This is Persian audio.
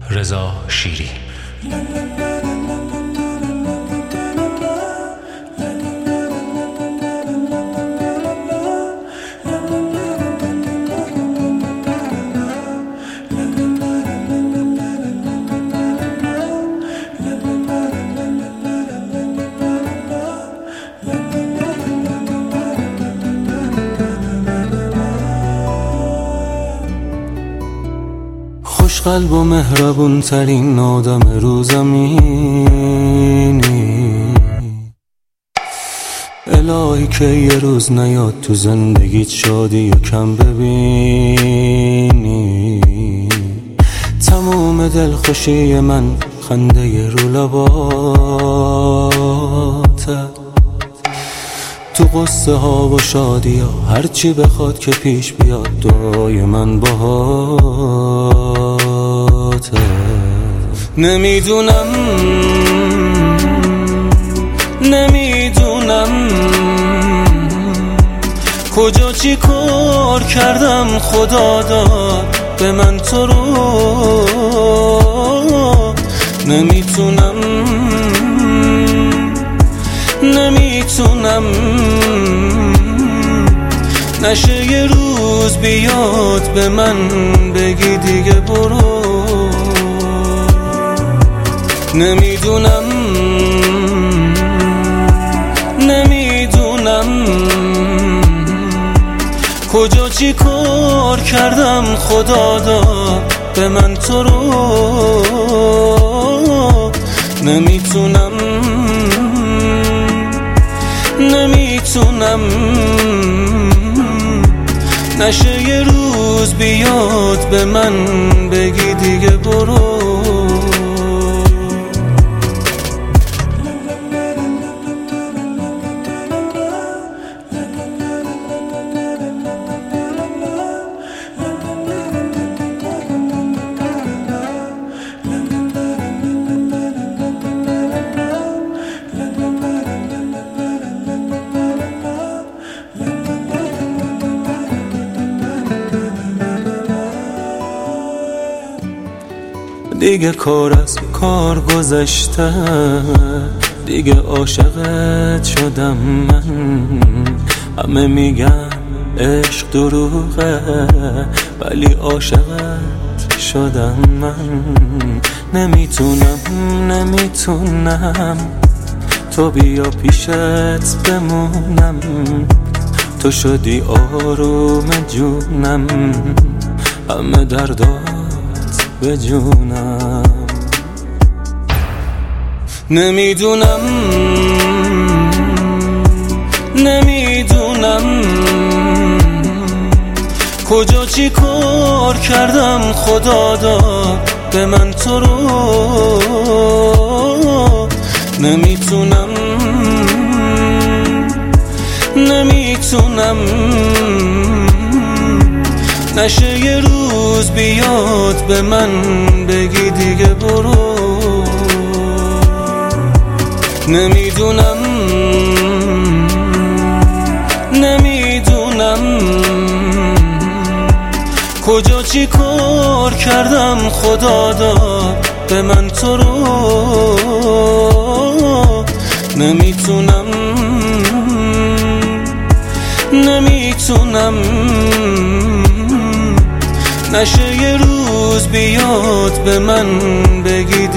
رضا شیری. خوشقلب و مهربون ترین آدم رو زمینی، الهی که یه روز نیاد تو زندگیت شادی و کم ببینی. تموم دلخوشی من خنده رو لباته، تو قصه ها و شادی ها هرچی بخواد که پیش بیاد دعای من باهاته. نمیدونم کجا چی کار کردم خدا داد به من تو رو. نمیتونم نشه یه روز بیاد به من بگی دیگه برو. نمیدونم کجا چی کار کردم خدا داد به من تو رو. نمیتونم نشه یه روز بیاد به من بگی دیگه برو. دیگه کار از کار گذشته، دیگه عاشقت شدم من. همه میگن عشق دروغه ولی عاشقت شدم من. نمیتونم تو بیا پیشت بمونم، تو شدی آروم جونم، همه دردات به جونم. نمیدونم کجا چی کار کردم خدا داد به من تو رو. نمیتونم نشه یه روز بیاد به من بگی دیگه برو. نمیدونم کجا چی کار کردم خدا داد به من تو رو. نمیتونم نشه یه روز بیاد به من بگی